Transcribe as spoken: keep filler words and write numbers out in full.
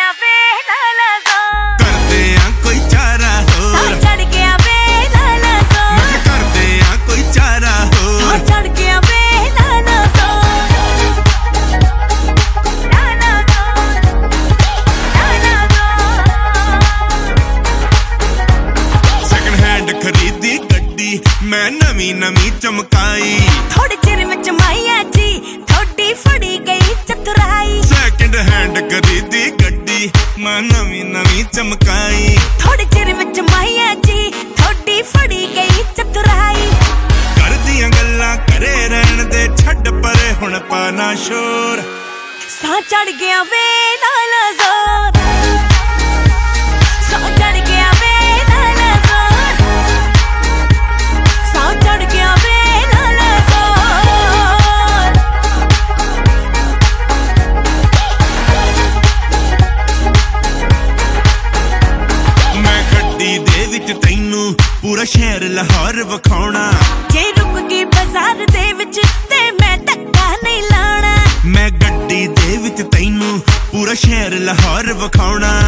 ਗਿਆ ਵੇ ਲਾਲਾ ਜ਼ੋਰ ਕਰਦੇ ਆ ਕੋਈ ਚਾਰਾ ਹੋਰ ਸਾਹ ਚੜ ਗਿਆ ਵੇ ਲਾਲਾ ਜ਼ੋਰ ਮੈਂ ਕਰਦੇ ਆ ਕੋਈ ਚਾਰਾ ਹੋਰ ਸਾਹ ਚੜ ਗਿਆ ਵੇ ਲਾਲਾ ਜ਼ੋਰ ਲਾਲਾ ਜ਼ੋਰ ਲਾਲਾ ਜ਼ੋਰ ਸੈਕਿੰਡ ਹੈਂਡ ਖਰੀਦੀ ਗੱਡੀ ਮੈਂ ਨਵੀਂ ਨਵੀਂ ਚਮਕਾਈ ਥੋੜੇ ਚਿਰ ਵਿੱਚ ਮਾਇਆ ਜੀ ਥੋੜੀ ਫੜੀ ਗਈ ਚਤੁਰਾਈ ਸੈਕਿੰਡ ਹੈਂਡ ਖਰੀਦੀ ਗੱਡੀ ਮੈਂ ਨਵੀਂ ਨਵੀਂ ਚਮਕਾਈ ਥੋੜੇ ਚਿਰ ਵਿੱਚ ਮਾਇਆ ਜੀ ਥੋੜੀ ਫੜੀ ਗਈ ਚਤੁਰਾਈ ਕਰਦੀਆਂ ਗੱਲਾਂ ਕਰੇ ਰਹਿਣ ਦੇ ਛੱਡ ਪਰੇ ਹੁਣ ਪਾਣਾ ਸ਼ੋਰ ਸਾਹ ਚੜ ਗਿਆ ਵੇ ਲਾਲਾ ਜ਼ੋਰ ਸਾਹ ਚੜ ਗਿਆ ਵੇ ਲਾਲਾ ਜ਼ੋਰ ਸਾਹ ਚੜ ਗਿਆ ਵੇ ਲਾਲਾ ਜ਼ੋਰ ਮੈਂ ਗੱਡੀ ਦੇ ਵਿੱਚ ਤੈਨੂੰ ਪੂਰਾ ਸ਼ਹਿਰ ਲਾਹੌਰ ਵਿਖਾਉਣਾ ਜੇ ਰੁਕ ਗਈ ਬਾਜ਼ਾਰ ਦੇ ਵਿੱਚ ਤੇ ਮੈਂ ਧੱਕਾ ਨਹੀਂ ਲਾਉਣਾ ਮੈਂ ਗੱਡੀ ਦੇ ਵਿੱਚ ਤੈਨੂੰ ਪੂਰਾ ਸ਼ਹਿਰ ਲਾਹੌਰ ਵਿਖਾਉਣਾ